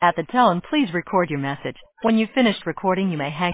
At the tone, please record your message. When you've finished recording, you may hang